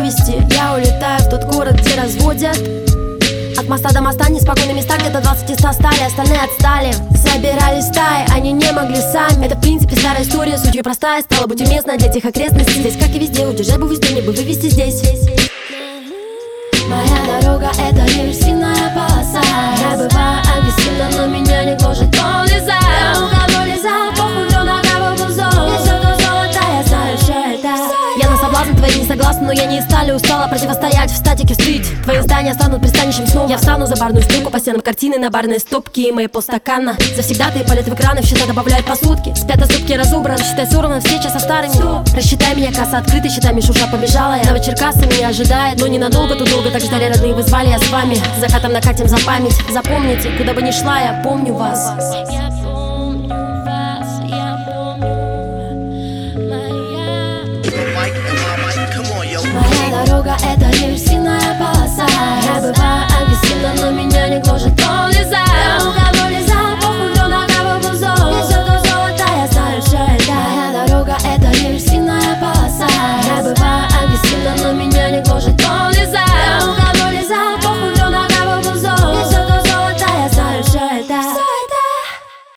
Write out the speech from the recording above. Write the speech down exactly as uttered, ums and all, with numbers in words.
зависти. Я улетаю в тот город, где разводят. От моста до моста неспокойные места, где-то двадцать из ста стали, остальные отстали. Собирались стаи, они не могли сами. Это в принципе старая история, суть простая. Стала быть уместна для тех окрестностей. Здесь, как и везде, удержать бы везде, не бы вывести здесь. Моя дорога — это лишь синая полоса. Я бываю агрессивна, но меня не гложет полниза. Я у кого лиза, похуй, кто на кого был зол. Я все то золото, я знаю все это. Я на соблазн твои не согласна, но я не из стали устала противостоять в статике встыть. Твои здания станут пристанищем снова. Я встану за барную стойку, по стенам картины на барной стопке и мои полстакана. Завсегдатые палят в экраны, в счета добавляют по сутки. Спят ступки разубран, считай сорвана встреча со старыми. Рассчитай меня, касса открыта, считай, Мишуша побежала. Я Новочеркасса меня ожидает, но ненадолго, тут долго так ждали родные, вы звали, я с вами. Закатом накатим за память. Запомните, куда бы ни шла, я помню вас. Я помню вас, я помню. Моя дорога — это лишь синая полоса. Я бываю агрессивна, но меня не гложет.